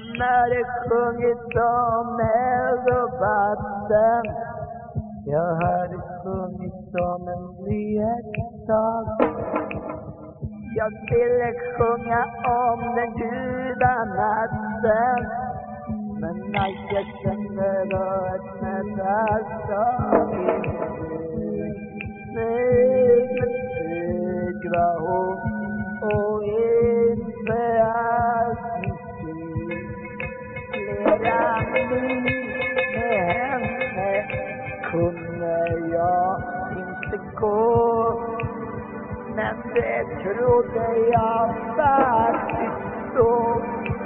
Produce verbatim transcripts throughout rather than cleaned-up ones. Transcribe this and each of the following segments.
när det sjungit om eld och vatten. Jag hör det sjungit om en nyhetsdag. Jag ville sjunga om den ljuva natten, men när jag känner röret med dagsdag nej, men segra hon och inte alls musik. Flera mil med henne kunde jag inte gå, men det trodde jag faktiskt då.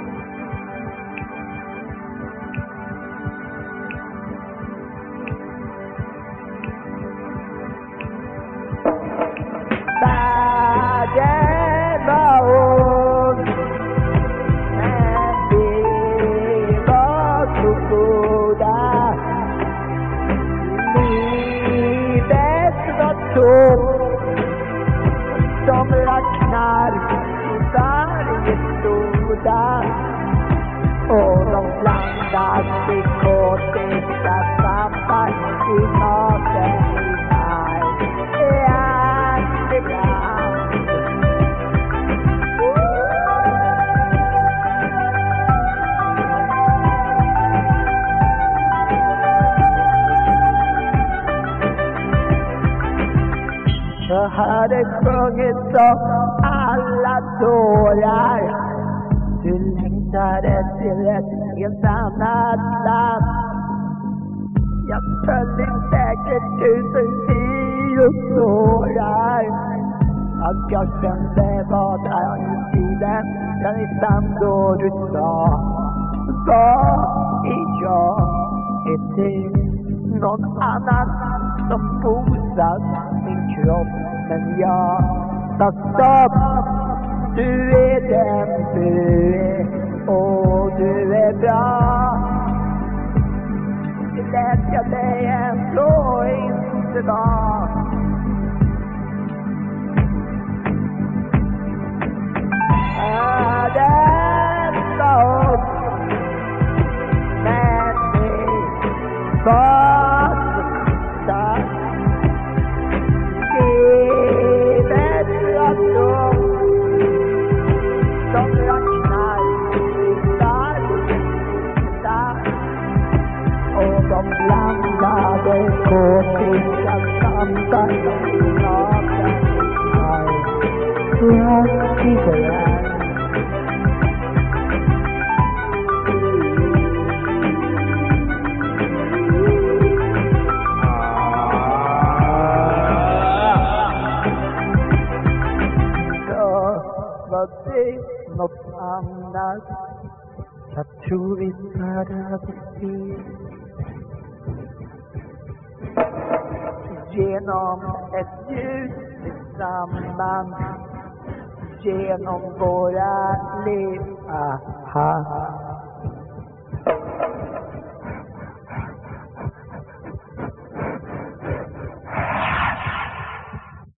Världen var ond, men vi var så goda. Livet var tomt, som räknar i varje stoda. Och de blandas i kåtiska svampar i maten i maj. Jag hade sjungit om alla tårar. Du längtade till ett helt annat land. Jag föll i säkert tusen kilo tårar. Allt jag kände var där i tiden, den i sand då du sa. Vad är jag? Är det någon annan som bosatt min kropp? Men jag sa stopp. Du är den du är, och du är bra. Det lät jag dig ändå inte vara. Världen var upp, men det var så korta. Livet var dumt, som räknar i varje sida. Och de blandade kåtiska svampar i maten i maj. Jag sitter här. Var det något annat? Jag tror vi började precis genom ett ljus tillsammans, genom våra liv. Aha.